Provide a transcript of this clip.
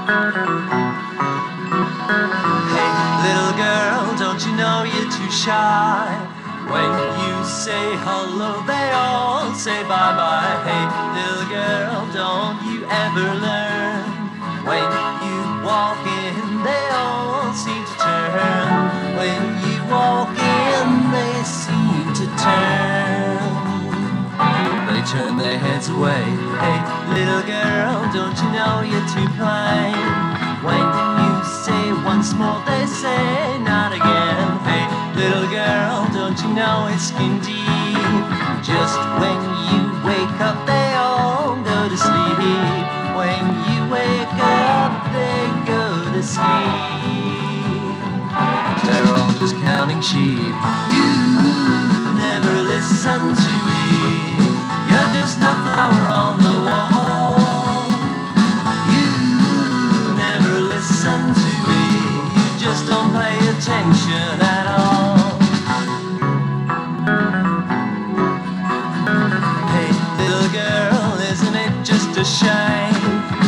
Hey, little girl, don't you know you're too shy? When you say hello, they all say bye-bye. Hey, little girl, don't you ever learn? When you walk in, they all seem to turn. When you walk in, they seem to turn. They turn their heads away. Hey, little girl, don't you know you're too plain? When you say once more, they say not again. Hey, little girl, don't you know it's skin deep? Just when you wake up, they all go to sleep. When you wake up, they go to sleep. They're all just counting sheep. You never listen to me. You're just a flower on the wall. You never listen to me. You just don't pay attention at all. Hey, little girl, isn't it just a shame?